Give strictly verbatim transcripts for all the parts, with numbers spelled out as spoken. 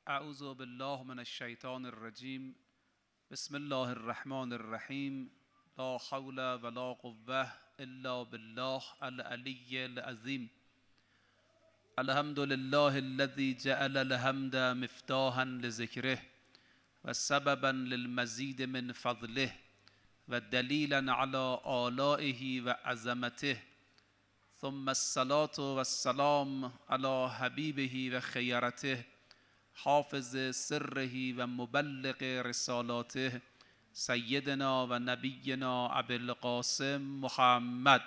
اعوذ بالله من الشیطان الرجیم. بسم الله الرحمن الرحیم. لا حول ولا قوة الا بالله العلی العظیم. الحمد لله الذي جعل الحمد مفتاحا لذکره و سببا للمزید من فضله و دلیلا على آلائه و عظمته. ثم الصلاة والسلام على حبیبه و خیرته حافظ سره و مبلغ رسالاته سیدنا و نبینا ابی القاسم محمد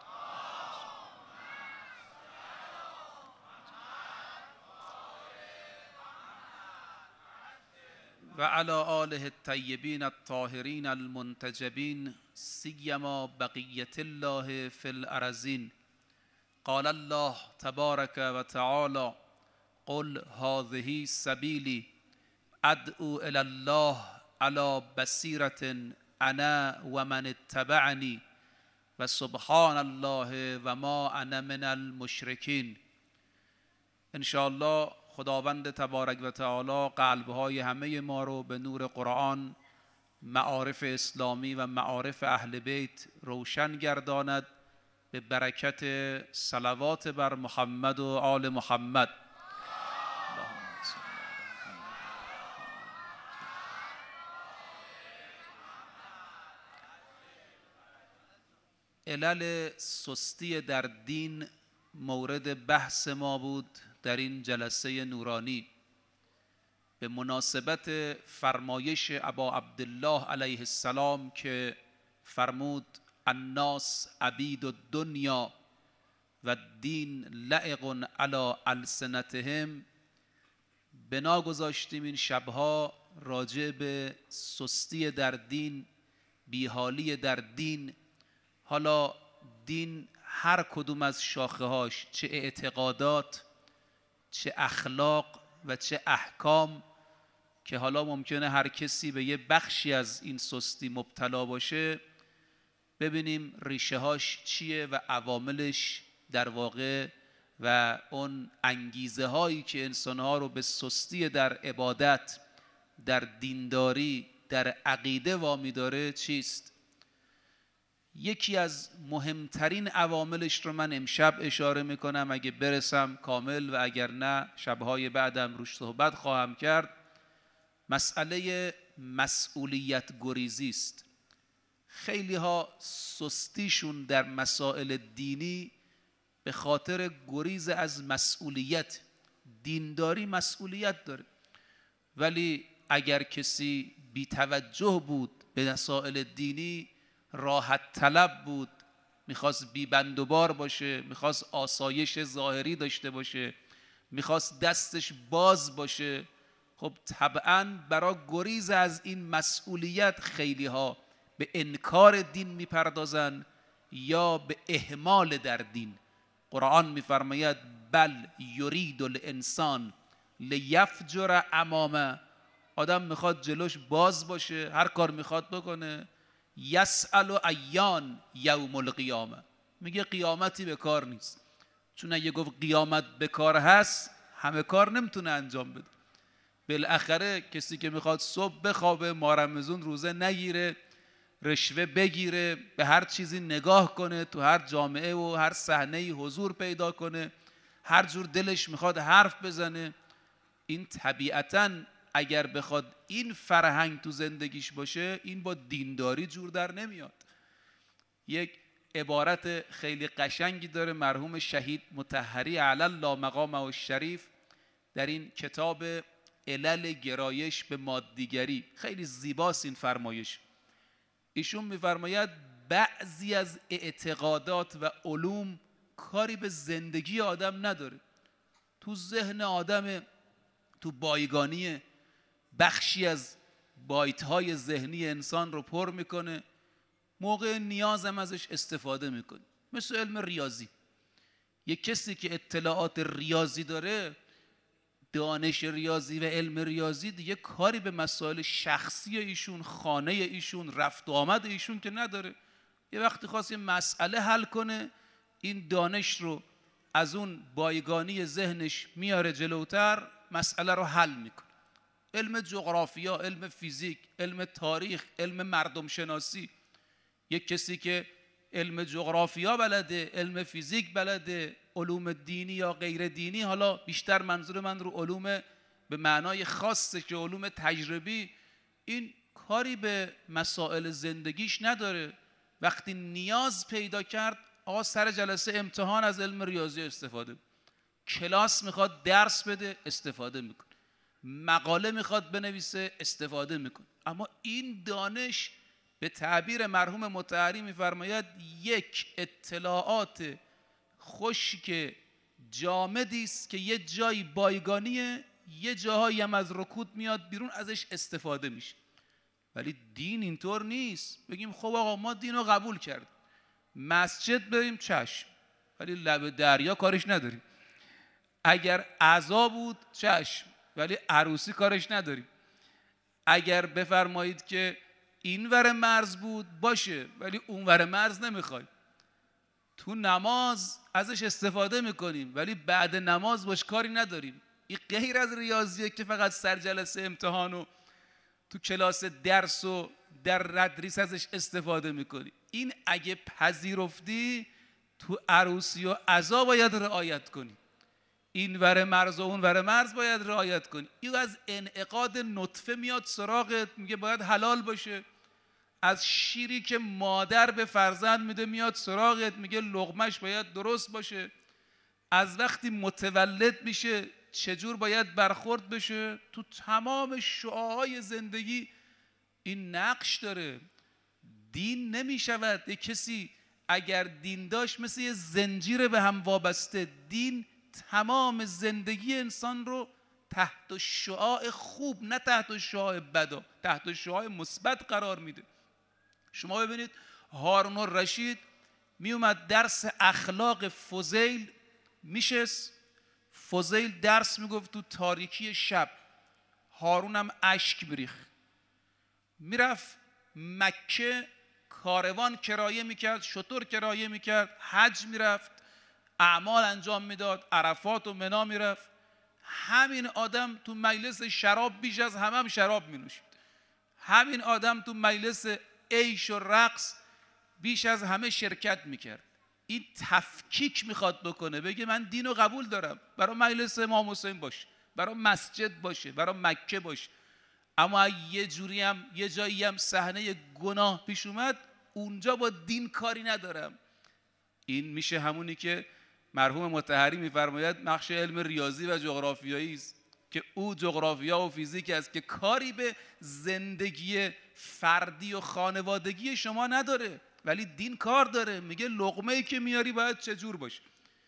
و علی آله الطیبین الطاهرین المنتجبین سیما بقیة الله فی الارضین. قال الله تبارک و تعالی قل هذه سبیلی ادعو الی الله علی بصیرة انا و من اتبعنی و سبحان الله و ما انا من المشرکین. انشاءالله خداوند تبارک و تعالی قلبهای همه ما رو به نور قرآن، معارف اسلامی و معارف اهل بیت روشن گرداند به برکت صلوات بر محمد و آل محمد. علل سستی در دین مورد بحث ما بود در این جلسه نورانی به مناسبت فرمایش ابا عبدالله علیه السلام که فرمود الناس عبید الدنیا و الدین لعق علی السنتهم. بنا گذاشتیم این شبها راجع به سستی در دین، بیحالی در دین. حالا دین هر کدوم از شاخه هاش، چه اعتقادات، چه اخلاق و چه احکام، که حالا ممکنه هر کسی به یه بخشی از این سستی مبتلا باشه، ببینیم ریشه هاش چیه و عواملش در واقع و اون انگیزه هایی که انسان ها رو به سستی در عبادت، در دینداری، در عقیده وامی داره چیست. یکی از مهمترین عواملش رو من امشب اشاره میکنم، اگه برسم کامل و اگر نه شبهای بعدم روش صحبت خواهم کرد. مسئله مسئولیت گریزی است. خیلی ها سستیشون در مسائل دینی به خاطر گریز از مسئولیت. دینداری مسئولیت داره، ولی اگر کسی بی توجه بود به مسائل دینی، راحت طلب بود، میخواست بی بند و بار باشه، میخواست آسایش ظاهری داشته باشه، میخواست دستش باز باشه، خب طبعا برای گریز از این مسئولیت خیلی ها به انکار دین میپردازن یا به اهمال در دین. قرآن میفرماید بل یرید الانسان لیفجر امامه. آدم میخواد جلوش باز باشه، هر کار میخواد بکنه. یسأل ایان یوم القیامه، میگه قیامتی به کار نیست، چون اگه گفت قیامت به کار هست همه کار نمیتونه انجام بده. بالاخره کسی که میخواد صبح بخوابه، مارمزون روزه نگیره، رشوه بگیره، به هر چیزی نگاه کنه، تو هر جامعه و هر صحنه‌ای حضور پیدا کنه، هر جور دلش میخواد حرف بزنه، این طبیعتاً اگر بخواد این فرهنگ تو زندگیش باشه، این با دینداری جور در نمیاد. یک عبارت خیلی قشنگی داره مرحوم شهید مطهری علی الله مقامه الشریف در این کتاب علل گرایش به مادیگری. خیلی زیباست این فرمایش. ایشون میفرماید بعضی از اعتقادات و علوم کاری به زندگی آدم نداره، تو ذهن آدم، تو بایگانی بخشی از بایت های ذهنی انسان رو پر میکنه، موقع نیازم ازش استفاده میکنه. مثل علم ریاضی، یک کسی که اطلاعات ریاضی داره، دانش ریاضی و علم ریاضی، دیگه کاری به مسائل شخصی ایشون، خانه ایشون، رفت و آمد ایشون که نداره. یه وقتی خواست یه مسئله حل کنه، این دانش رو از اون بایگانی ذهنش میاره جلوتر، مسئله رو حل میکنه. علم جغرافیا، علم فیزیک، علم تاریخ، علم مردم شناسی. یک کسی که علم جغرافیا بلده، علم فیزیک بلده، علوم دینی یا غیر دینی، حالا بیشتر منظور من رو علوم به معنای خاصه که علوم تجربی، این کاری به مسائل زندگیش نداره. وقتی نیاز پیدا کرد، آقا سر جلسه امتحان از علم ریاضی استفاده، کلاس میخواد درس بده استفاده میکنه، مقاله میخواد بنویسه استفاده میکنه. اما این دانش به تعبیر مرحوم مطهری میفرماید یک اطلاعات خشک جامدی است که یه جایی بایگانیه، یه جاهایی هم از رکود میاد بیرون، ازش استفاده میشه. ولی دین اینطور نیست. بگیم خب آقا ما دین رو قبول کردیم، مسجد بریم چشم، ولی لب دریا کارش نداریم. اگر عزا بود چشم، ولی عروسی کارش نداریم. اگر بفرمایید که این ور مرز بود باشه، ولی اون ور مرز نمیخوایم. تو نماز ازش استفاده میکنیم، ولی بعد نماز باش کاری نداریم. این غیر از ریاضیه که فقط سر جلسه امتحان و تو کلاس درس و در ردریس ازش استفاده میکنی. این اگه پذیرفتی تو عروسی و عزا باید رعایت کنی، این ور مرز و اون ور مرز باید رعایت کنی. این از انعقاد نطفه میاد سراغت، میگه باید حلال باشه. از شیری که مادر به فرزند میده میاد سراغت، میگه لقمش باید درست باشه. از وقتی متولد میشه چجور باید برخورد بشه، تو تمام شعاعهای زندگی این نقش داره. دین نمیشود یک کسی اگر دین داشت مثل یه زنجیر به هم وابسته. دین تمام زندگی انسان رو تحت شعاع خوب، نه تحت شعاع بد، تحت شعاع مثبت قرار میده. شما ببینید هارون الرشید می اومد درس اخلاق فضیل میشست، فضیل درس میگفت تو تاریکی شب، هارونم اشک میریخ، میرفت مکه کاروان کرایه میکرد، شتر کرایه میکرد، حج میرفت، اعمال انجام میداد، عرفات و منا میرفت. همین آدم تو مجلس شراب بیش از همه هم شراب مینوشید. همین آدم تو مجلس عیش و رقص بیش از همه شرکت میکرد. این تفکیک میخواد بکنه، بگه من دین رو قبول دارم، برای مجلس امام حسین باشه، برای مسجد باشه، برای مکه باشه، اما یه جوری هم یه جایی هم صحنه گناه پیش اومد، اونجا با دین کاری ندارم. این میشه همونی که مرحوم مطهری میفرماید نقش علم ریاضی و جغرافیایی است، که او جغرافیا و فیزیک است که کاری به زندگی فردی و خانوادگی شما نداره، ولی دین کار داره. میگه لقمه‌ای که میاری باید چجور باشه،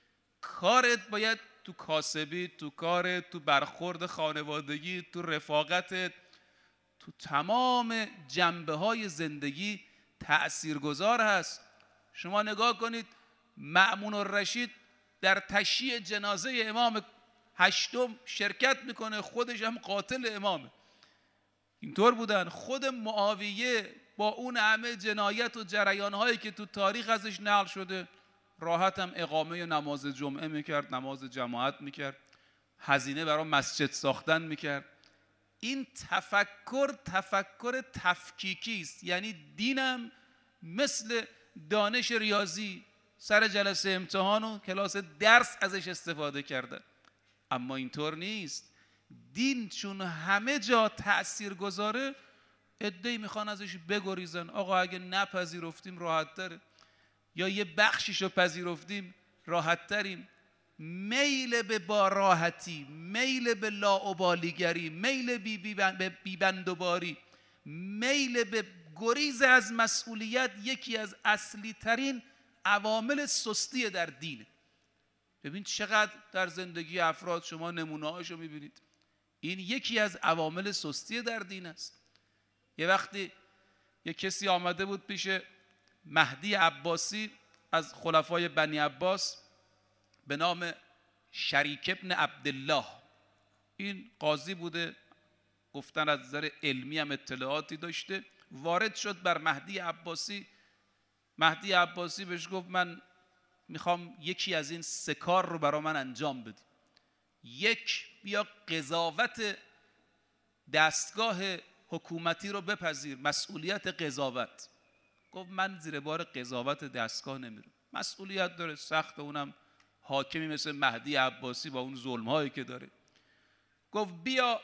کارت باید تو کاسبی، تو کارت، تو برخورد خانوادگی، تو رفاقتت، تو تمام جنبه های زندگی تأثیرگذار هست. شما نگاه کنید مأمون الرشید در تشییع جنازه امام هشتم شرکت میکنه، خودش هم قاتل امامه. اینطور بودن. خود معاویه با اون همه جنایت و جریانهایی که تو تاریخ ازش نقل شده، راحت هم اقامه نماز جمعه میکرد، نماز جماعت میکرد، هزینه برای مسجد ساختن میکرد. این تفکر تفکر تفکیکی است. یعنی دینم مثل دانش ریاضی، سر جلسه امتحان و کلاس درس ازش استفاده کردن. اما اینطور نیست. دین چون همه جا تأثیر گذاره، عده‌ای میخوان ازش بگریزن. آقا اگه نپذیرفتیم راحت تره، یا یه بخشیشو پذیرفتیم راحت تریم. میل به با راحتی، میل به لاابالیگری، میل به بیبندوباری، میل به گریز از مسئولیت یکی از اصلی ترین عوامل سستی در دینه. ببین چقدر در زندگی افراد شما نمونه هاشو میبینید. این یکی از عوامل سستی در دین است. یه وقتی یه کسی آمده بود پیش مهدی عباسی از خلفای بنی عباس به نام شریک ابن عبدالله. این قاضی بوده، گفتن از نظر علمی هم اطلاعاتی داشته. وارد شد بر مهدی عباسی. مهدی عباسی بهش گفت من میخوام یکی از این سه کار رو برای من انجام بدی. یک، بیا قضاوت دستگاه حکومتی رو بپذیر، مسئولیت قضاوت. گفت من زیر بار قضاوت دستگاه نمیرم. مسئولیت داره، سخت، اونم حاکمی مثل مهدی عباسی با اون ظلم‌هایی که داره. گفت بیا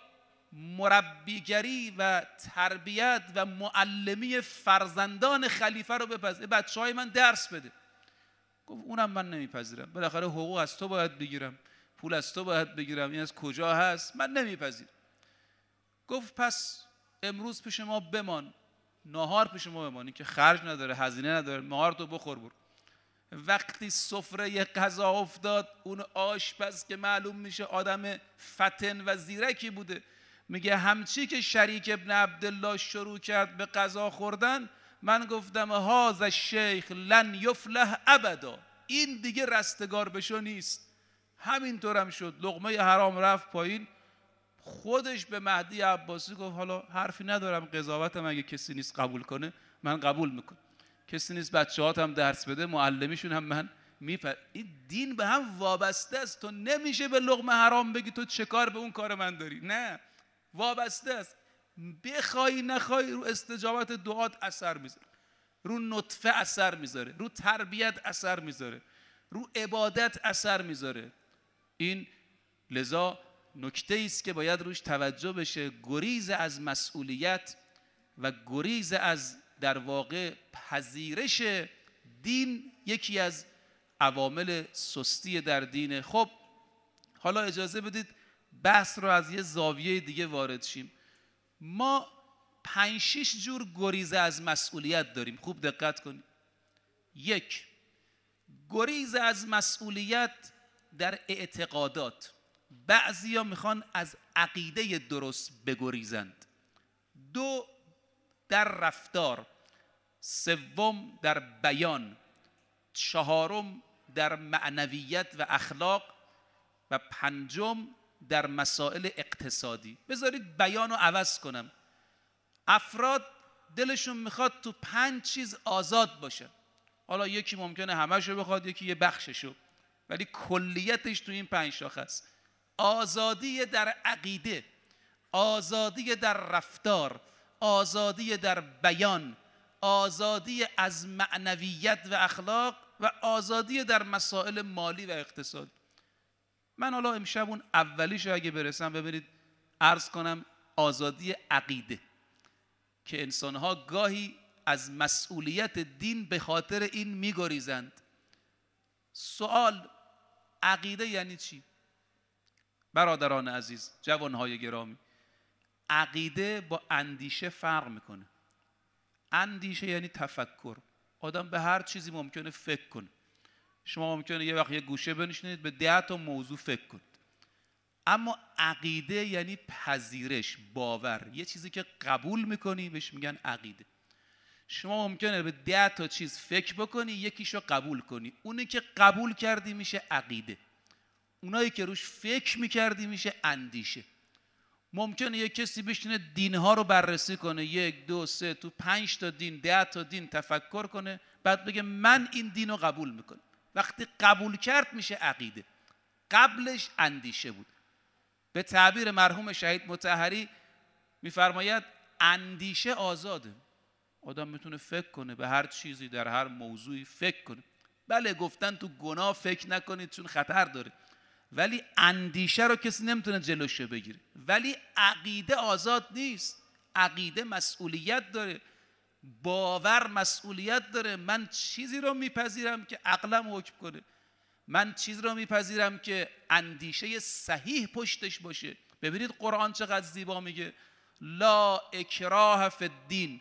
مربیگری و تربیت و معلمی فرزندان خلیفه رو بپذیر، بچه‌های من درس بده. گفت اونم من نمیپذیرم، بالاخره حقوق از تو باید بگیرم، پول از تو باید بگیرم، این از کجا هست؟ من نمیپذیرم. گفت پس امروز پیش ما بمان، نهار پیش ما بمانی که خرج نداره، هزینه نداره، نهار تو بخور برو. وقتی سفره غذا افتاد، اون آشپز که معلوم میشه آدم فتن و زیرکی بوده، میگه همچی که شریک ابن عبدالله شروع کرد به غذا خوردن، من گفتم هاذا الشیخ لن یفلح ابدا، این دیگه رستگار بشو نیست. همینطور هم شد، لقمه حرام رفت پایین. خودش به مهدی عباسی گفت حالا حرفی ندارم، قضاوتم اگه کسی نیست قبول کنه من قبول میکنم، کسی نیست بچه‌هاتم درس بده، معلمیشون هم من میپر. این دین به هم وابسته است. تو نمیشه به لقمه حرام بگی تو چه کار به اون کار من داری، نه، وابسته است. بخوای نخوای رو استجابت دعات اثر میذاره، رو نطفه اثر میذاره، رو تربیت اثر میذاره، رو عبادت اثر میذاره. این لذا نکته است که باید روش توجه بشه. گریز از مسئولیت و گریز از در واقع پذیرش دین یکی از عوامل سستی در دینه. خب حالا اجازه بدید بحث رو از یه زاویه دیگه وارد شیم. ما پنج شش جور گریز از مسئولیت داریم، خوب دقت کنید. یک، گریز از مسئولیت در اعتقادات. بعضیا میخوان از عقیده درست بگریزند. دو، در رفتار. سوم، در بیان. چهارم، در معنویت و اخلاق. و پنجم، در مسائل اقتصادی. بذارید بیان رو عوض کنم. افراد دلشون میخواد تو پنج چیز آزاد باشه. حالا یکی ممکنه همشو بخواد، یکی یه بخششو، ولی کلیتش تو این پنج شاخه است. آزادی در عقیده، آزادی در رفتار، آزادی در بیان، آزادی از معنویت و اخلاق و آزادی در مسائل مالی و اقتصادی. من حالا امشب اون اولیشو اگه برسم ببینید عرض کنم آزادی عقیده، که انسانها گاهی از مسئولیت دین به خاطر این میگریزند. سوال، عقیده یعنی چی؟ برادران عزیز، جوانهای گرامی، عقیده با اندیشه فرق میکنه. اندیشه یعنی تفکر. آدم به هر چیزی ممکنه فکر کنه. شما ممکنه یه وقت یه گوشه بنشینید به ده تا موضوع فکر کنید. اما عقیده یعنی پذیرش، باور. یه چیزی که قبول میکنی بهش میگن عقیده. شما ممکنه به ده تا چیز فکر بکنی، یکیشو قبول کنی، اونی که قبول کردی میشه عقیده، اونایی که روش فکر میکردی میشه اندیشه. ممکنه یک کسی بشینه دینها رو بررسی کنه، یک دو سه تو پنج تا دین، ده تا دین تفکر کنه، بعد بگه من این دین رو قبول میکنم. وقتی قبول کرد میشه عقیده، قبلش اندیشه بود. به تعبیر مرحوم شهید مطهری میفرماید اندیشه آزاده. آدم میتونه فکر کنه به هر چیزی، در هر موضوعی فکر کنه. بله گفتن تو گناه فکر نکنید چون خطر داره، ولی اندیشه رو کسی نمیتونه جلوش بگیره. ولی عقیده آزاد نیست. عقیده مسئولیت داره، باور مسئولیت داره. من چیزی رو میپذیرم که عقلم حکم کنه، من چیزی رو میپذیرم که اندیشه صحیح پشتش باشه. ببینید قرآن چقدر زیبا میگه لا اکراه فی الدین.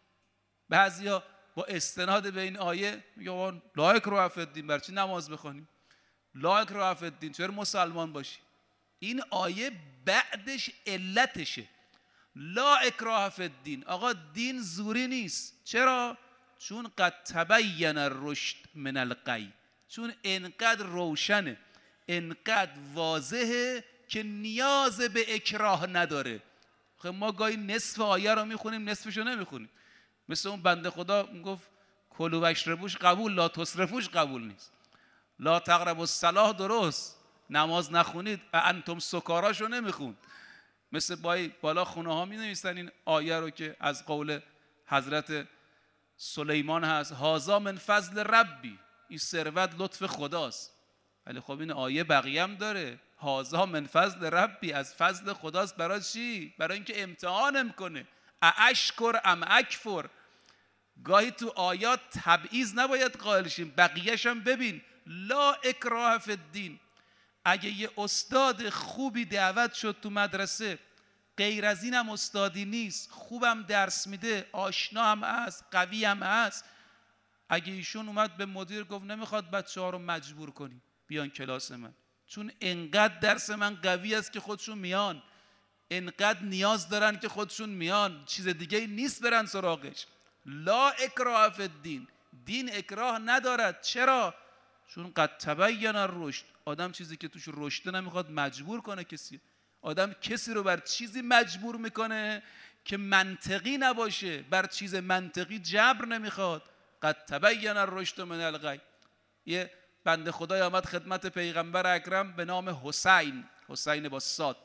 بعضیا با استناد به این آیه میگه لا اکراه فی الدین، برای چی نماز بخونیم؟ لا اکراه فی الدین، چرا مسلمان باشی؟ این آیه بعدش علتشه. لا اکراه فی الدین، آقا دین زوری نیست. چرا؟ چون قد تبین الرشد من الغی، چون انقدر روشنه، انقدر واضحه که نیاز به اکراه نداره. خب ما گاهی نصف آیه رو میخونیم نصفشو نمیخونیم. مثل اون بنده خدا میگفت کلوا و اشربوش قبول، لا تصرفوش قبول نیست. لا تقربوا الصلاة درست، نماز نخونید و انتم سکاراشو نمیخوند. مثل بای بالا خونه ها می نویسن این آیه رو که از قول حضرت سلیمان هست، هازا من فضل ربی، این ثروت لطف خداست. ولی خب این آیه بقیه هم داره، هازا من فضل ربی، از فضل خداست. برای چی؟ برای اینکه امتحانم کنه، اشکر ام اکفر. گاهی تو آیات تبعیض نباید قائل شیم، بقیه‌ش هم ببین. لا اکراه فی الدین. اگه یه استاد خوبی دعوت شد تو مدرسه، غیر از این هم استادی نیست، خوبم درس میده، آشنا هم هست، قوی هم هست، اگه ایشون اومد به مدیر گفت نمیخواد بچه ها رو مجبور کنی بیان کلاس من، چون انقدر درس من قوی است که خودشون میان، انقدر نیاز دارن که خودشون میان، چیز دیگه نیست برن سراغش. لا اکراه فی الدین، دین اکراه ندارد. چرا؟ چون قد تبین الرشد. آدم چیزی که توش رشد نمیخواد مجبور کنه کسی. آدم کسی رو بر چیزی مجبور میکنه که منطقی نباشه، بر چیز منطقی جبر نمیخواد. قد تبین الرشد من الغی. یه بنده خدای آمد خدمت پیغمبر اکرم به نام حسین، حسین با صاد.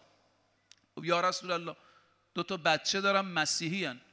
یا رسول الله، دو تا بچه دارم مسیحی هن.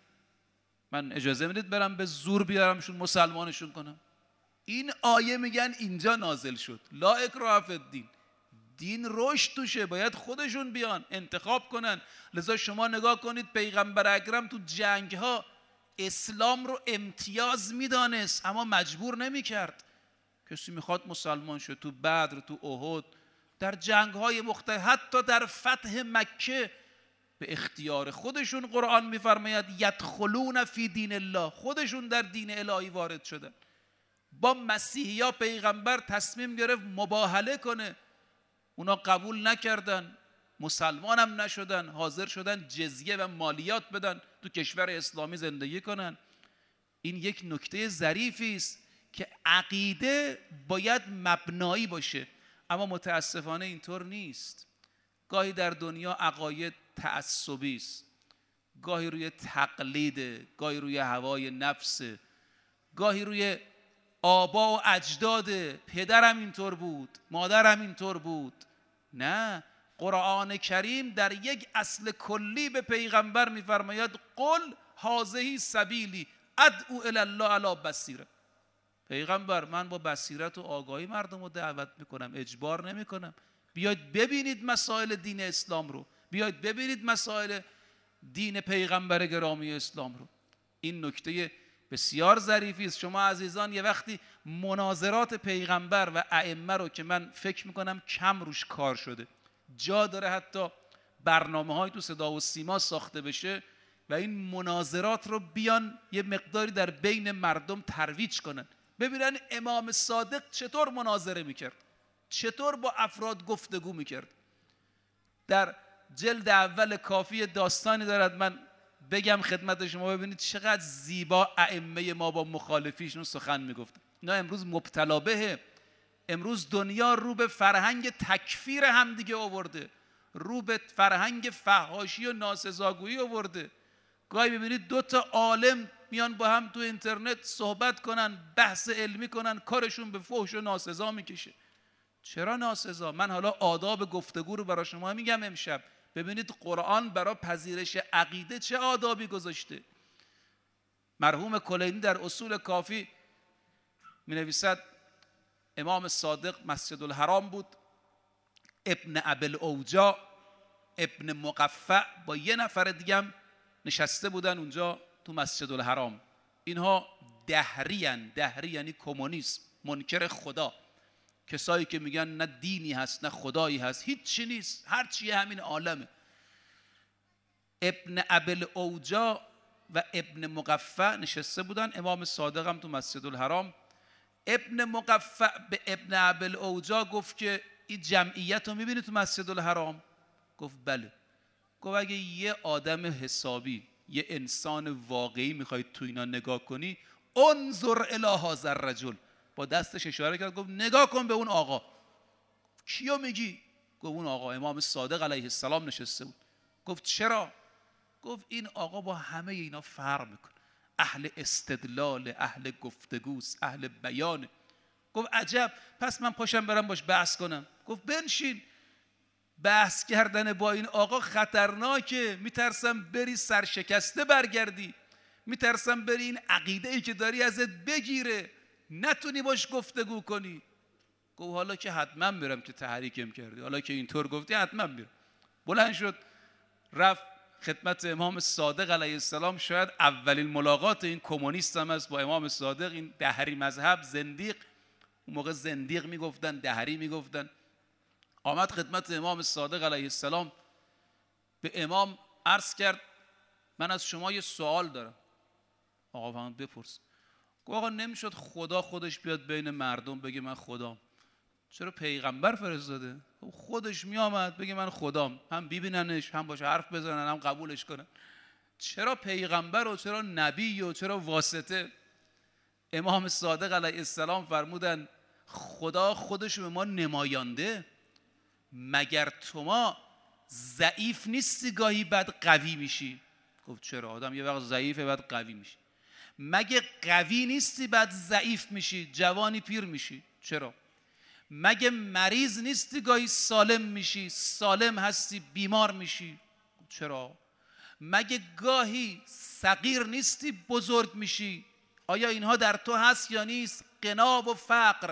من اجازه میدید برم به زور بیارمشون مسلمانشون کنم؟ این آیه میگن اینجا نازل شد، لا اکراه فی الدین. دین رشد توشه، باید خودشون بیان انتخاب کنن. لذا شما نگاه کنید پیغمبر اکرم تو جنگ ها اسلام رو امتیاز میدانست اما مجبور نمیکرد. کسی میخواد مسلمان شد، تو بدر، تو احد، در جنگ های مختلف، حتی در فتح مکه به اختیار خودشون قرآن میفرماید یدخلون فی دین الله، خودشون در دین الهی وارد شدن. با مسیحی ها پیغمبر تصمیم گرفت مباهله کنه، اونا قبول نکردن، مسلمان هم نشدن، حاضر شدن جزیه و مالیات بدن تو کشور اسلامی زندگی کنن. این یک نکته ظریفی است که عقیده باید مبنایی باشه، اما متاسفانه اینطور نیست. گاهی در دنیا عقاید تعصبی است، گاهی روی تقلید، گاهی روی هوای نفس، گاهی روی آبا و اجداد، پدرم اینطور بود، مادرم اینطور بود. نه، قرآن کریم در یک اصل کلی به پیغمبر میفرماید قل هذه سبیلی ادعو الی الله علی بصیره. پیغمبر من با بصیرت و آگاهی مردم رو دعوت میکنم، اجبار نمیکنم. بیاید ببینید مسائل دین اسلام رو، بیاید ببینید مسائل دین پیغمبر گرامی اسلام رو. این نکته بسیار ظریفی است. شما عزیزان یه وقتی مناظرات پیغمبر و ائمه رو که من فکر میکنم کم روش کار شده، جا داره حتی برنامه‌های تو صدا و سیما ساخته بشه و این مناظرات رو بیان یه مقداری در بین مردم ترویج کنن، ببینن امام صادق چطور مناظره میکرد، چطور با افراد گفتگو میکرد. در جلد اول کافی داستانی دارد، من بگم خدمت شما ببینید چقدر زیبا ائمه ما با مخالفیشون سخن میگفت. اینا امروز مبتلا به، امروز دنیا رو به فرهنگ تکفیر همدیگه آورده، رو به فرهنگ فحاشی و ناسزاگویی آورده. گاهی ببینید دو تا عالم میان با هم تو اینترنت صحبت کنن، بحث علمی کنن، کارشون به فحش و ناسزا میکشه. چرا ناسزا؟ من حالا آداب گفتگو رو برای شما میگم امشب. ببینید قرآن برای پذیرش عقیده چه آدابی گذاشته. مرحوم کلینی در اصول کافی می نویسد امام صادق مسجد الحرام بود، ابن ابوالأوجاع ابن مقفع با یه نفر دیگه هم نشسته بودن اونجا تو مسجد الحرام. اینها دهریان، دهری یعنی کمونیسم، منکر خدا، کسایی که میگن نه دینی هست نه خدایی هست، هیچ چی نیست، هر چی همین عالمه. ابن ابوالأوجاع و ابن مقفع نشسته بودن، امام صادق هم تو مسجد الحرام. ابن مقفع به ابن ابوالأوجاع گفت که این جمعیت رو میبینی تو مسجد الحرام؟ گفت بله. گفت اگه یه آدم حسابی، یه انسان واقعی میخواید تو اینا نگاه کنی، انظر الی هذا الرجل، با دستش اشاره کرد، گفت نگاه کن به اون آقا. کیو میگی؟ گفت اون آقا امام صادق علیه السلام نشسته بود. گفت چرا؟ گفت این آقا با همه اینا فرق میکنه، اهل استدلال، اهل گفتگوست، اهل بیانه. گفت عجب، پس من پاشم برم باش بحث کنم. گفت بنشین. بحث کردن با این آقا خطرناکه، میترسم بری سرشکسته برگردی، میترسم بری این عقیده ای که داری ازت بگیره، نتونی باش گفتگو کنی. گفت حالا که حتما میرم که تحریکم کردی، حالا که اینطور گفتی حتما میرم. بلند شد رفت خدمت امام صادق علیه السلام. شاید اولین ملاقات این کمونیست هم است با امام صادق، این دهری مذهب زندیق، اون موقع زندیق میگفتن، دهری میگفتن. آمد خدمت امام صادق علیه السلام، به امام عرض کرد من از شما یه سوال دارم. آقا فرمود بپرس. گفت آقا نمیشد خدا خودش بیاد بین مردم بگه من خدام؟ چرا پیغمبر فرستاده؟ خودش میامد بگه من خدام، هم ببیننش، هم باشه حرف بزنن، هم قبولش کنن. چرا پیغمبر و چرا نبی و چرا واسطه؟ امام صادق علیه السلام فرمودن خدا خودش به ما نمایانده. مگر تو ما ضعیف نیستی گاهی بعد قوی میشی؟ گفت چرا؟ آدم یه وقت ضعیفه بعد قوی میشی. مگه قوی نیستی بعد ضعیف میشی، جوانی پیر میشی؟ چرا؟ مگه مریض نیستی گاهی سالم میشی، سالم هستی بیمار میشی؟ چرا؟ مگه گاهی صغیر نیستی بزرگ میشی؟ آیا اینها در تو هست یا نیست؟ غنا و فقر،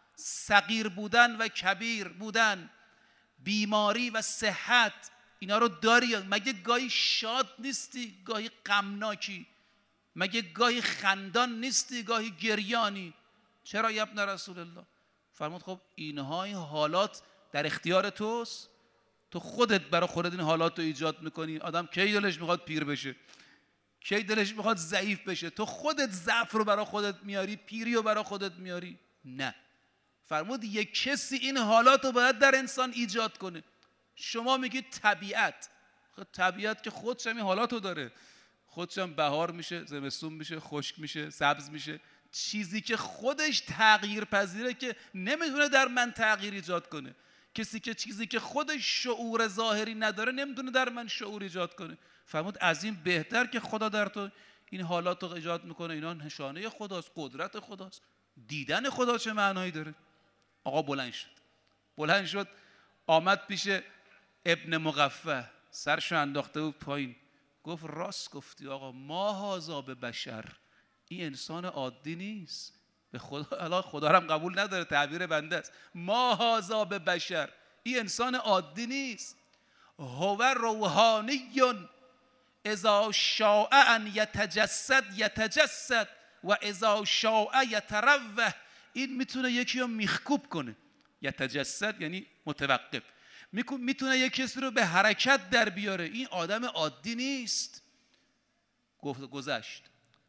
صغیر بودن و کبیر بودن، بیماری و صحت، اینا رو داری؟ مگه گاهی شاد نیستی گاهی غمناکی؟ مگه گاهی خندان نیستی گاهی گریانی؟ چرا یا ابن رسول الله؟ فرمود خب اینها، این حالات در اختیار توست، تو خودت برای خودت این حالات رو ایجاد میکنی. آدم کی دلش میخواد پیر بشه؟ کی دلش میخواد ضعیف بشه؟ تو خودت ضعف رو برای خودت میاری، پیری رو برای خودت میاری. نه، فرمود یک کسی این حالات رو باید در انسان ایجاد کنه. شما میگید طبیعت، خب طبیعت که خودش هم این حالات رو داره، خودش هم بهار میشه، زمستون میشه، خشک میشه، سبز میشه. چیزی که خودش تغییر پذیره که نمیتونه در من تغییر ایجاد کنه. کسی که چیزی که خودش شعور ظاهری نداره نمیتونه در من شعور ایجاد کنه. فرمود از این بهتر که خدا در تو این حالات رو ایجاد میکنه. اینا نشانه خداست، قدرت خداست. دیدن خدا چه معنایی داره؟ آقا بلند شد بلند شد آمد پیش ابن مقفع، سرشو انداخته بود پایین. گفت راست گفتی آقا، ما هازا به بشر، این انسان عادی نیست. به خدا الان خدا هم قبول نداره، تعبیر بنده است. ما هازا به بشر، این انسان عادی نیست. هو روحانی اذا شاء ان یتجسد یتجسد و اذا شاء یتروح. این میتونه یکی رو میخکوب کنه، یتجسد یعنی متوقف، میتونه یک کسی رو به حرکت در بیاره. این آدم عادی نیست. گفت گذشت.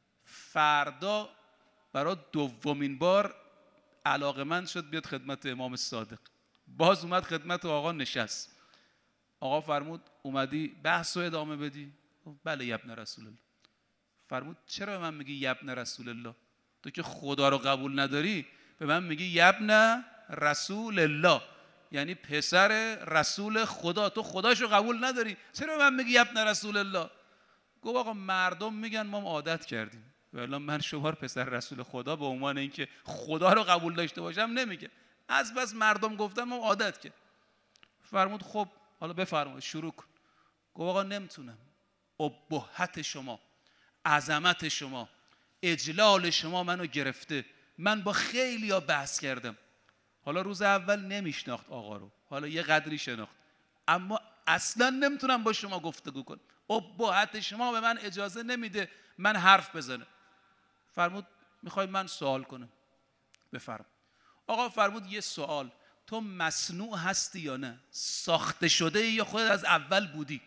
فردا برای دومین بار علاقمند شد بیاد خدمت امام صادق. باز اومد خدمت آقا نشست. آقا فرمود اومدی بحث رو ادامه بدی؟ گفت بله یا ابن رسول الله. فرمود چرا به من میگی یا ابن رسول الله؟ تو که خدا رو قبول نداری به من میگی یا ابن رسول الله، یعنی پسر رسول خدا. تو خداشو قبول نداری، چرا به من میگی یا ابن رسول الله؟ گفت آقا مردم میگن ما عادت کردیم، ولی من شما رو پسر رسول خدا به عنوان اینکه خدا رو قبول داشته باشم نمیگه، از بس مردم گفتن ما عادت کرد. فرمود خب حالا بفرمایید شروع کن. گفت آقا نمیتونم، ابهت شما، عظمت شما، اجلال شما منو گرفته. من با خیلی ها بحث کردم. حالا روز اول نمیشناخت آقا رو، حالا یه قدری شناخت، اما اصلا نمیتونم با شما گفتگو کنم. ابهت شما به من اجازه نمیده من حرف بزنم. فرمود میخوای من سوال کنم؟ بفرم. آقا فرمود یه سوال، تو مصنوع هستی یا نه؟ ساخته شده یا خودت از اول بودی؟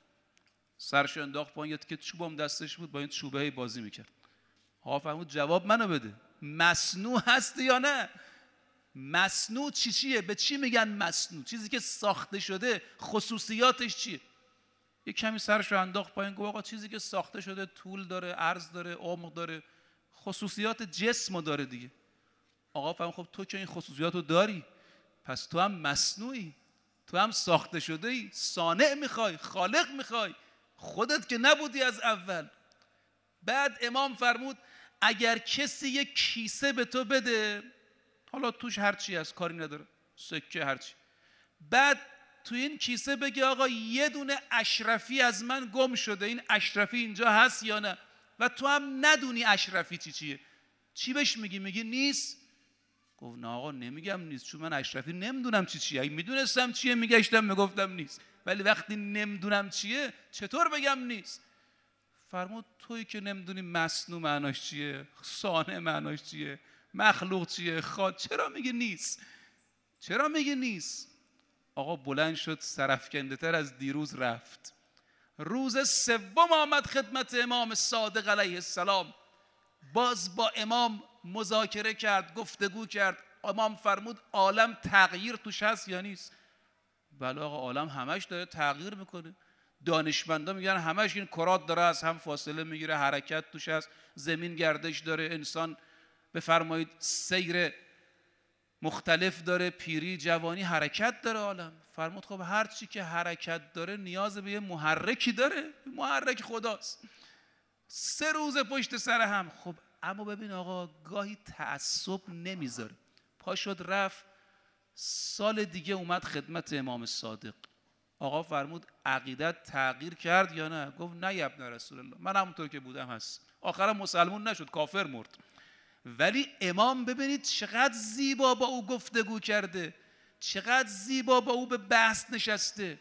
سرش انداخت پایین، که چوبم دستش بود با این چوبه بازی میکرد. آقا فرمود جواب منو بده، مصنوع هستی یا نه؟ مصنوع چی چیه؟ به چی میگن مصنوع؟ چیزی که ساخته شده خصوصیاتش چیه؟ یک کمی سرش رو انداخت پایین. گفت آقا چیزی که ساخته شده طول داره، عرض داره، عمق داره، خصوصیات جسم داره دیگه. آقا فرمود خب تو که این خصوصیات رو داری، پس تو هم مصنوعی، تو هم ساخته شده ای، صانع میخوای، خالق میخوای، خودت که نبودی از اول. بعد امام فرمود اگر کسی یک کیسه به تو بده، حالا توش هرچی هست کاری نداره، سکه هرچی، بعد تو این کیسه بگه آقا یه دونه اشرفی از من گم شده، این اشرفی اینجا هست یا نه، و تو هم ندونی اشرفی چی چیه، چی بهش میگی؟ میگی نیست. گفت نه آقا نمیگم نیست، چون من اشرفی نمیدونم چی چیه، اگه میدونستم چیه میگشتم میگفتم نیست، ولی وقتی نمیدونم چیه چطور بگم نیست؟ فرمود تویی که نمیدونی مصنوع معناش چیه، صانع معناش چیه، مخلوق چیه، خود، چرا میگی نیست؟ چرا میگی نیست؟ آقا بلند شد، سرفکنده تر از دیروز رفت. روز سوم آمد خدمت امام صادق علیه السلام، باز با امام مذاکره کرد، گفتگو کرد. امام فرمود عالم تغییر توش هست یا نیست؟ بله آقا عالم همش داره تغییر میکنه، دانشمندا میگن همش این کرات داره از هم فاصله میگیره، حرکت توش هست، زمین گردش داره، انسان بفرمایید سیر مختلف داره، پیری، جوانی، حرکت داره عالم. فرمود خب هر چی که حرکت داره نیاز به یه محرکی داره، محرک خداست. سه روز پشت سر هم. خب اما ببین آقا گاهی تعصب نمیذاره. پا شد رفت، سال دیگه اومد خدمت امام صادق. آقا فرمود عقیدت تغییر کرد یا نه؟ گفت نه یا ابن رسول الله، من همونطور که بودم هست. آخرم مسلمون نشد، کافر مرد. ولی امام ببینید چقدر زیبا با او گفتگو کرده، چقدر زیبا با او به بحث نشسته.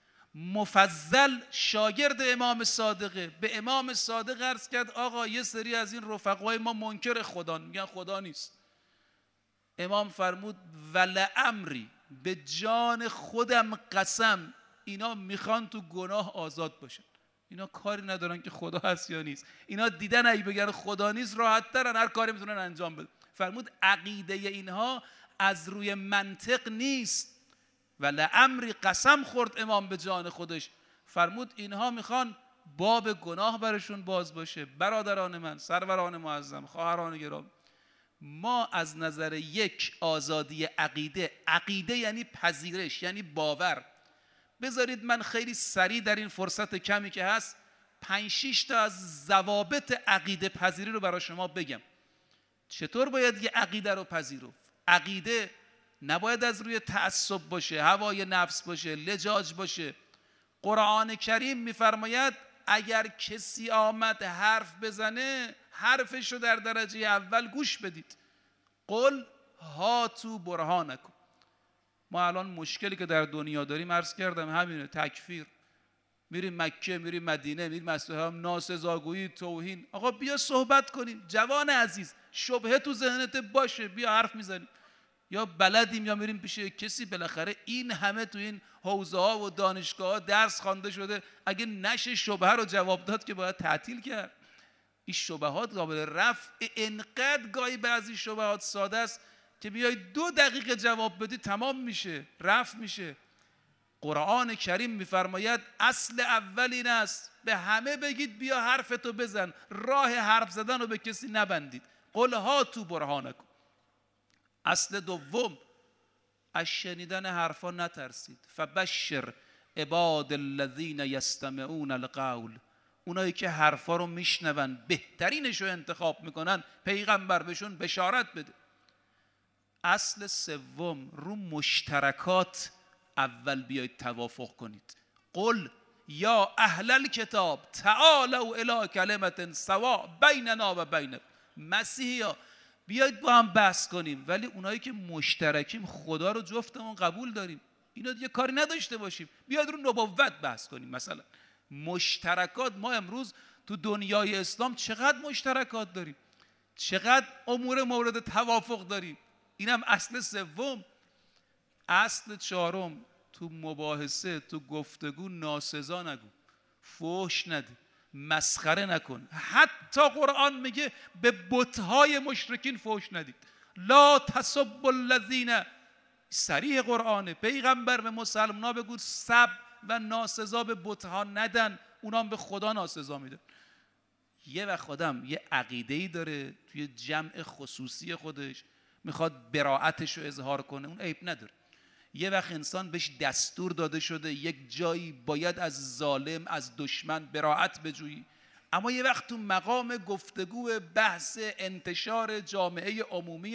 مفضل شاگرد امام صادقه، به امام صادق عرض کرد آقا یه سری از این رفقای ما منکر خدا، میگن خدا نیست. امام فرمود ولعمری، به جان خودم قسم، اینا میخوان تو گناه آزاد باشن، اینا کاری ندارن که خدا هست یا نیست، اینا دیدن اگه بگن خدا نیست راحت ترن، هر کاری میتونن انجام بدن. فرمود عقیده اینها از روی منطق نیست. ولعمری، قسم خورد امام به جان خودش، فرمود اینها میخوان باب گناه برشون باز باشه. برادران من، سروران معظم، خواهران گرامی، ما از نظر یک آزادی عقیده، عقیده یعنی پذیرش، یعنی باور. بذارید من خیلی سریع در این فرصت کمی که هست پنج شش تا از ضوابط عقیده پذیری رو برای شما بگم. چطور باید یه عقیده رو پذیرفت؟ عقیده نباید از روی تعصب باشه، هوای نفس باشه، لجاج باشه. قرآن کریم میفرماید اگر کسی آمد حرف بزنه، حرفش رو در درجه اول گوش بدید. قل هاتو برهانکم. ما الان مشکلی که در دنیا داریم عرض کردم همینه، تکفیر. میریم مکه، میریم مدینه، میریم مسجد حرام، ناسزاگویی، توهین. آقا بیا صحبت کنیم. جوان عزیز شبهه تو ذهنت باشه، بیا حرف میزنیم. یا بلدیم یا میریم پیش کسی، بالاخره این همه تو این حوزه ها و دانشگاه ها درس خوانده شده، اگه نشه شبهه رو جواب داد که باید تعطیل کرد. این شبهات قابل رفع، انقدر گاهی بعضی شبهات ساده است که بیای دو دقیقه جواب بدی تمام میشه، رفع میشه. قرآن کریم میفرماید اصل اول این است به همه بگید بیا حرفتو بزن، راه حرف زدن رو به کسی نبندید. قل هاتو برهانکم. اصل دوم، از شنیدن حرفا نترسید. فبشر عباد الذین یستمعون القول. اونایی که حرفا رو میشنون، بهترینش رو انتخاب میکنن، پیغمبر بهشون بشارت بده. اصل سوم، رو مشترکات اول بیایید توافق کنید. قل یا اهل الکتاب تعالوا الی کلمة سواء بیننا و بینکم. مسیحیا بیایید با هم بحث کنیم، ولی اونایی که مشترکیم خدا رو جفتمون قبول داریم، اینا دیگه کاری نداشته باشیم، بیاید رو نبوت بحث کنیم. مثلا مشترکات، ما امروز تو دنیای اسلام چقدر مشترکات داریم، چقدر امور مورد توافق داریم. اینم اصل سوم. اصل چهارم، تو مباحثه، تو گفتگو ناسزا نگو، فحش نده، مسخره نکن. حتی قرآن میگه به بت‌های مشرکین فحش ندید. لا تسبوا الذین، صریح قرآنه، پیغمبر به مسلمان‌ها بگو سب و ناسزا به بت‌ها ندن، اونام به خدا ناسزا میدن. یه وقت آدم یه عقیده‌ای داره توی جمع خصوصی خودش، میخواد براءتش رو اظهار کنه، اون عیب نداره. یه وقت انسان بهش دستور داده شده یک جایی باید از ظالم، از دشمن براءت بجویی، اما یه وقت تو مقام گفتگو، بحث، انتشار جامعه عمومی،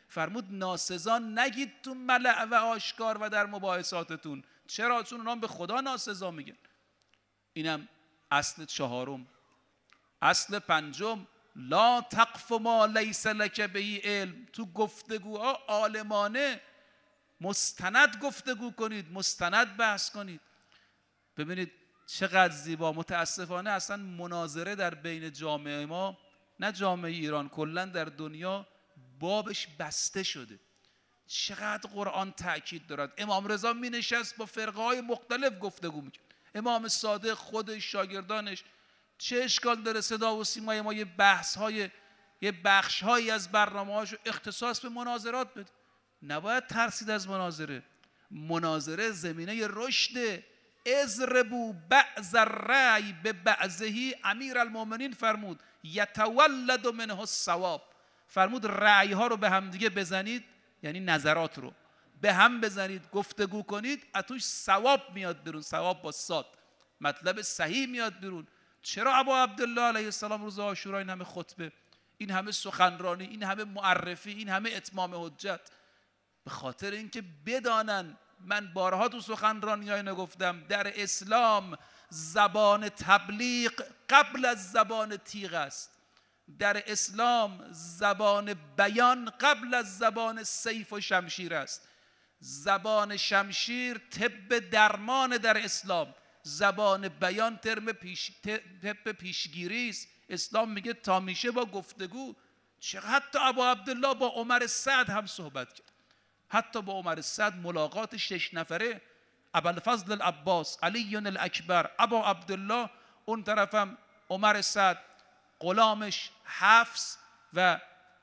فرمود ناسزا نگید تو ملأ و آشکار و در مباحثاتتون. چرا؟ چون اونا به خدا ناسزا میگن. اینم اصل چهارم. اصل پنجم، لا تقف ما لیس لک به علم. تو گفتگوها عالمانه مستند گفتگو کنید، مستند بحث کنید. ببینید چقدر زیبا. متاسفانه اصلا مناظره در بین جامعه ما، نه جامعه ایران، کلا در دنیا بابش بسته شده. چقدر قرآن تأکید دارد. امام رضا می نشست با فرقه های مختلف گفتگو میکرد. امام صادق خودش، شاگردانش. چه اشکال داره صدا و سیمای ما یه بحث های یه بخش هایی از برنامه هاشو اختصاص به مناظرات بده؟ نباید ترسید از مناظره. مناظره زمینه رشد. اضربوا بعض الرأی به بعضه. امیر المؤمنین فرمود یتولد منه الصواب. فرمود رأی ها رو به هم دیگه بزنید، یعنی نظرات رو به هم بزنید، گفتگو کنید، از توش ثواب میاد بیرون. ثواب با صاد، مطلب صحیح میاد بیرون. چرا ابا عبدالله علیه السلام روز عاشورا این همه خطبه، این همه سخنرانی، این همه معرفی، این همه اتمام حجت؟ به خاطر اینکه بدانن، من بارها تو سخنرانی‌های نگفتم، در اسلام زبان تبلیغ قبل از زبان تیغ است. در اسلام زبان بیان قبل از زبان سیف و شمشیر است. زبان شمشیر طب درمان در اسلام، زبان بیان ترم پیش طب پیشگیری است. اسلام میگه تا میشه با گفتگو. چقدر حتی ابا عبدالله با عمر سعد هم صحبت کرد. حتی با عمر سعد ملاقات شش نفره، ابوالفضل العباس، علی الاکبر، ابا عبدالله، اون طرفم عمر سعد، غلامش حفص و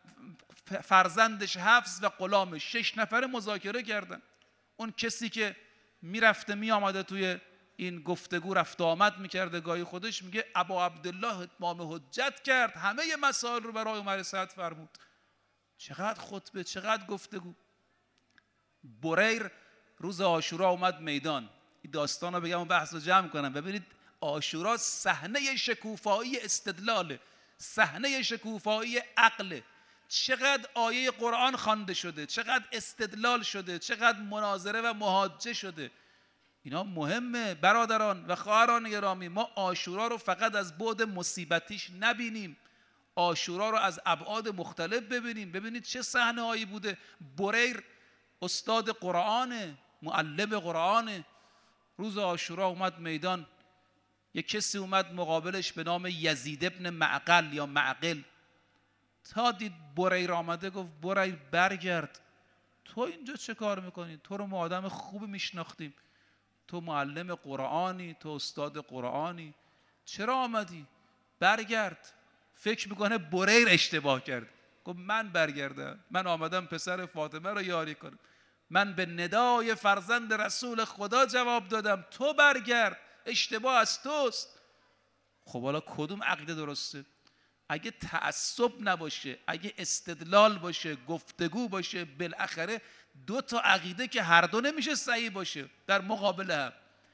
فرزندش حفص و غلامش، شش نفره مذاکره کردن. اون کسی که میرفته می آمده توی این گفتگو رفت آمد میکرده گاهی، خودش میگه ابا عبدالله اتمام حجت کرد، همه مسائل رو برای عمر سعد فرمود. چقدر خطبه، چقدر گفتگو. بریر روز عاشورا اومد میدان. این داستان رو بگم و بحث رو جمع کنم. ببینید عاشورا صحنه شکوفایی استدلاله، صحنه شکوفایی عقله. چقدر آیه قرآن خوانده شده، چقدر استدلال شده، چقدر مناظره و محاجه شده. اینا مهمه برادران و خواهران گرامی. ما عاشورا رو فقط از بعد مصیبتیش نبینیم، عاشورا رو از ابعاد مختلف ببینیم. ببینید چه صحنه هایی بوده. بریر استاد قرآنه، معلم قرآنه. روز عاشورا اومد میدان، یک کسی اومد مقابلش به نام یزید ابن معقل یا معقل. تا دید بریر آمده گفت بریر برگرد، تو اینجا چه کار میکنی؟ تو رو ما آدم خوب میشناختیم، تو معلم قرآنی، تو استاد قرآنی، چرا آمدی؟ برگرد. فکر میکنه بریر اشتباه کرد. گفت من برگردم، من آمدم پسر فاطمه رو یاری کنم، من به ندای فرزند رسول خدا جواب دادم، تو برگرد، اشتباه از توست. خب حالا کدوم عقیده درسته؟ اگه تعصب نباشه، اگه استدلال باشه، گفتگو باشه، بالاخره دو تا عقیده که هر دو نمیشه صحیح باشه در مقابل هم.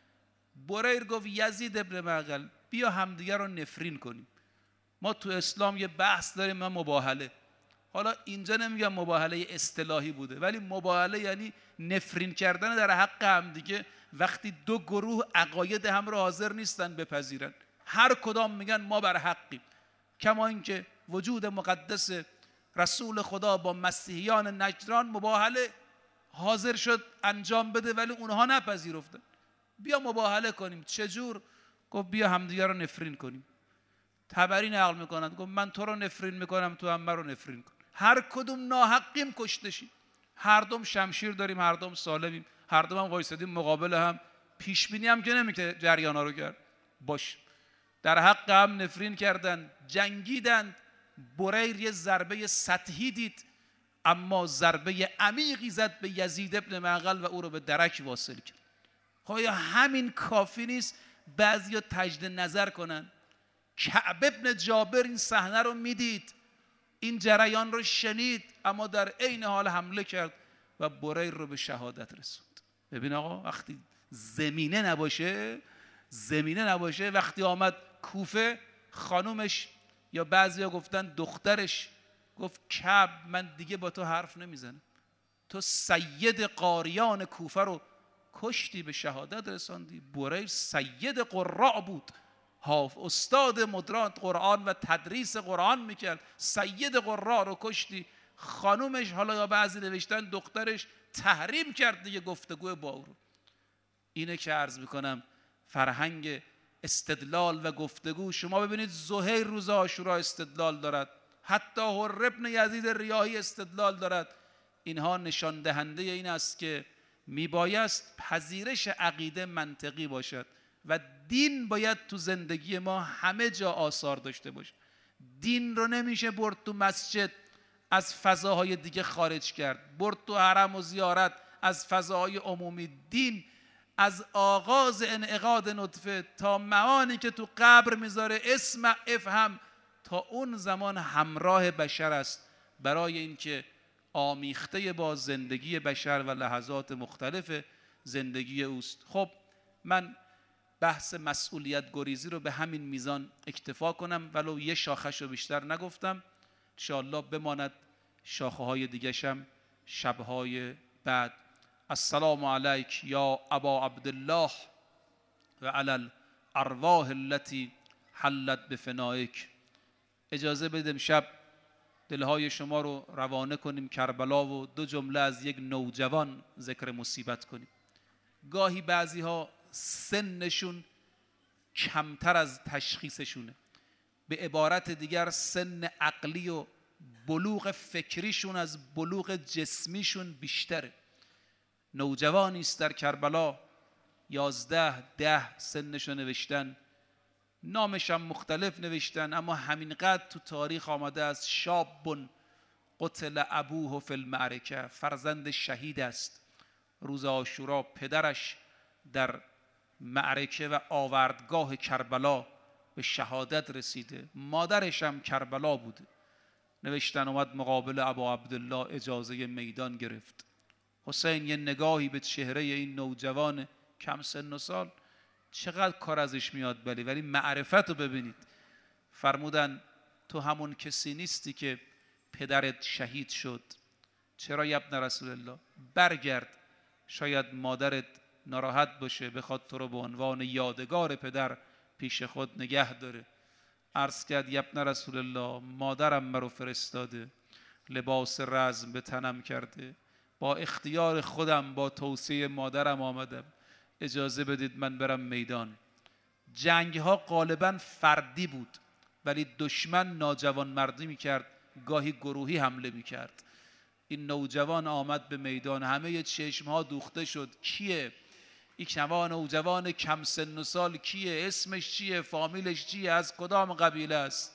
بریر گفت یزید ابن معقل بیا همدیگه رو نفرین کنیم. ما تو اسلام یه بحث داریم، من مباهله. حالا اینجا نمیگم مباهله اصطلاحی بوده، ولی مباهله یعنی نفرین کردن در حق همدیگه. وقتی دو گروه عقاید هم رو حاضر نیستن بپذیرن، هر کدام میگن ما بر حقیم. کما اینکه وجود مقدس رسول خدا با مسیحیان نجران مباهله حاضر شد انجام بده، ولی اونها نپذیرفتن. بیا مباهله کنیم. چجور؟ گفت بیا همدیگه رو نفرین کنیم. طبری نقل میکنند، گفت من تو رو نفرین میکنم، تو هم من رو نفرین کن. هر کدوم ناحقیم کشته شیم، هر دوم شمشیر داریم، هر دوم سالمیم، هر دوم هم وایسادیم مقابل هم. پیش بینی هم که نمیشه جریانا رو کرد. باش در حق هم نفرین کردن، جنگیدن. بریر یه ضربه سطحی دید، اما ضربه عمیقی زد به یزید ابن معقل و او رو به درک واصل کرد. خب همین کافی نیست بعضیا تجدید نظر کنن؟ کعب ابن جابر این صحنه رو میدید، این جریان رو شنید، اما در عین حال حمله کرد و بریر رو به شهادت رسوند. ببین آقا، وقتی زمینه نباشه، زمینه نباشه. وقتی آمد کوفه، خانومش یا بعضیا گفتن دخترش گفت کعب من دیگه با تو حرف نمیزنم، تو سید قاریان کوفه رو کشتی، به شهادت رساندی. بریر سید قراء بود، حاف استاد مدرات قرآن و تدریس قرآن میکرد، سید قراء رو کشتی. خانومش، حالا یا بعضی نوشتن دخترش، تحریم کرد دیگه گفتگو با او رو. اینه که عرض میکنم فرهنگ استدلال و گفتگو. شما ببینید زهیر روز عاشورا استدلال دارد، حتی حر ابن یزید ریاحی استدلال دارد. اینها نشان دهنده این است که میبایست پذیرش عقیده منطقی باشد و دین باید تو زندگی ما همه جا آثار داشته باشه. دین رو نمیشه برد تو مسجد از فضاهای دیگه خارج کرد، برد تو حرم و زیارت از فضاهای عمومی. دین از آغاز انعقاد نطفه تا معانی که تو قبر میذاره اسم افهم، تا اون زمان همراه بشر است برای اینکه آمیخته با زندگی بشر و لحظات مختلف زندگی اوست. خب من بحث مسئولیت گریزی رو به همین میزان اکتفا کنم، ولو یه شاخش رو بیشتر نگفتم. انشاءالله بماند شاخه های دیگشم شبهای بعد. السلام علیک یا ابا عبدالله و علی الارواح التي حلت بفنائک. اجازه بدیم شب دلهای شما رو روانه کنیم کربلا و دو جمله از یک نوجوان ذکر مصیبت کنیم. گاهی بعضی ها سنشون کمتر از تشخیصشونه، به عبارت دیگر سن عقلی و بلوغ فکریشون از بلوغ جسمیشون بیشتره. نوجوانی است در کربلا، یازده ده سنشو نوشتن، نامش هم مختلف نوشتن، اما همینقدر تو تاریخ آمده است: شاب قتل ابوه فی المعرکه، فرزند شهید است. روز عاشورا پدرش در معرکه و آوردگاه کربلا به شهادت رسیده، مادرش هم کربلا بوده. نوشتن اومد مقابل ابا عبدالله اجازه میدان گرفت. حسین یه نگاهی به چهره این نوجوان کم سن و سال، چقدر کار ازش میاد، ولی ولی معرفت رو ببینید. فرمودن تو همون کسی نیستی که پدرت شهید شد. چرا یا ابن رسول الله؟ برگرد، شاید مادرت ناراحت باشه، بخواد تو رو به عنوان یادگار پدر پیش خود نگه داره. عرض کرد یا ابن رسول الله، مادرم مرا فرستاده، لباس رزم به تنم کرده، با اختیار خودم با توصیه مادرم آمدم، اجازه بدید من برم میدان. جنگ ها غالبا فردی بود، ولی دشمن ناجوان مردی میکرد، گاهی گروهی حمله میکرد. این نوجوان آمد به میدان، همه چشم ها دوخته شد. کیه؟ این نوجوان کم سن و سال کیه؟ اسمش چیه؟ فامیلش چیه؟ از کدام قبیله است؟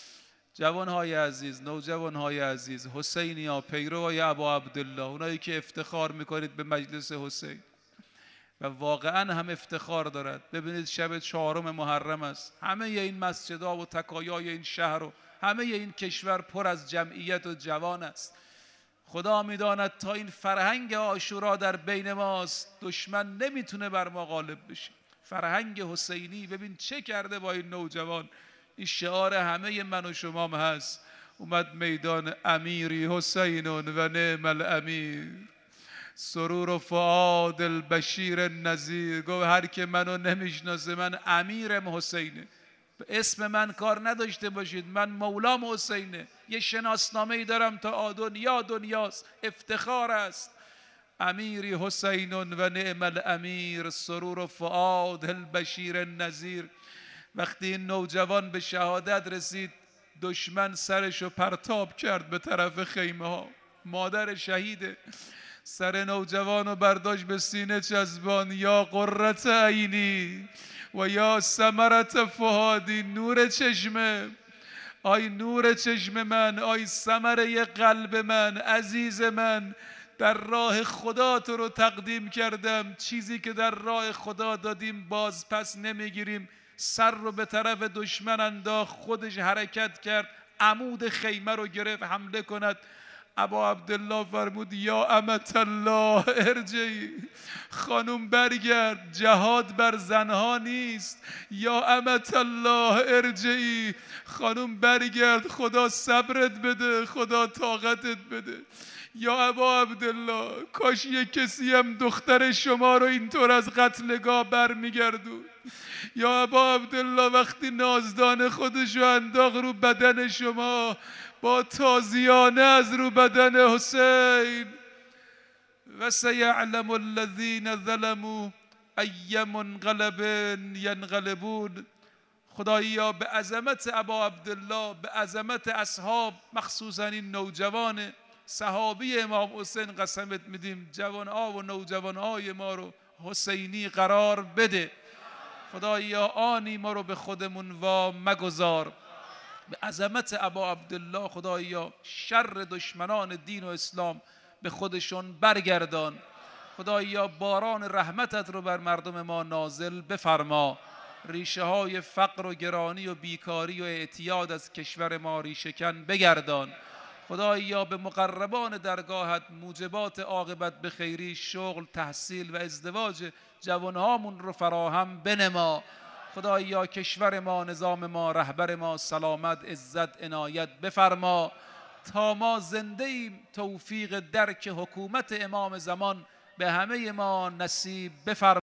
جوانهای عزیز، نوجوانهای عزیز، حسینی ها، پیروهای ابا عبدالله، اونایی که افتخار میکنید به مجلس حسین و واقعا هم افتخار دارد. ببینید شب چهارم محرم است، همه این مسجدها و تکایای این شهر و همه این کشور پر از جمعیت و جوان است. خدا میداند تا این فرهنگ عاشورا در بین ماست، دشمن نمیتونه بر ما غالب بشه. فرهنگ حسینی ببین چه کرده با این نوجوان. این شعار همه من و شما هست. اومد میدان، امیری حسین و نعم الامیر، سرور و فؤاد البشیر النذیر. گفت هر که منو نمیشناسه من امیرم حسینه، به اسم من کار نداشته باشید، من مولام حسینه. یه شناسنامه ای دارم تا دنیا دنیاست، افتخار است. امیری حسین و نعم الامیر، سرور و فؤاد البشیر النذیر. وقتی این نوجوان به شهادت رسید، دشمن سرشو پرتاب کرد به طرف خیمه ها. مادر شهیده، سر نوجوانو برداشت به سینه چسبان. یا قرة عینی و یا ثمرة فؤادی، نور چشمه، آی نور چشم من، آی ثمره قلب من، عزیز من، در راه خدا تو رو تقدیم کردم. چیزی که در راه خدا دادیم باز پس نمیگیریم. سر رو به طرف دشمن انداخت، خودش حرکت کرد، عمود خیمه رو گرفت حمله کند. ابا عبدالله فرمود یا امت الله ارجعی، خانم برگرد، جهاد بر زنها نیست. یا امت الله ارجعی، خانم برگرد، خدا صبرت بده، خدا طاقتت بده. یا ابا عبدالله کاش یک کسی هم دختر شما رو اینطور از قتلگاه برمیگردون. یا ابا عبدالله وقتی نازدان خودشو انداخت رو بدن شما، با تازیانه از رو بدن حسین. و سیعلم الذین ظلموا ای منقلب ینقلبون. خدایا به عظمت ابا عبدالله، به عظمت اصحاب، مخصوصا این نوجوان صحابی امام حسین قسمت میدیم جوانها و نوجوانهای ما رو حسینی قرار بده. خدایا آنی ما رو به خودمون وا مگذار. به عظمت ابا عبدالله خدایا شر دشمنان دین و اسلام به خودشون برگردان. خدایا باران رحمتت رو بر مردم ما نازل بفرما. ریشه های فقر و گرانی و بیکاری و اعتیاد از کشور ما ریشه کن بگردان. خدایا به مقربان درگاهت موجبات عاقبت به خیری، شغل، تحصیل و ازدواج جوانهامون رو فراهم بنما. خدایا کشور ما، نظام ما، رهبر ما سلامت، عزت، عنایت بفرما. تا ما زنده ایم توفیق درک حکومت امام زمان به همه ما نصیب بفرما.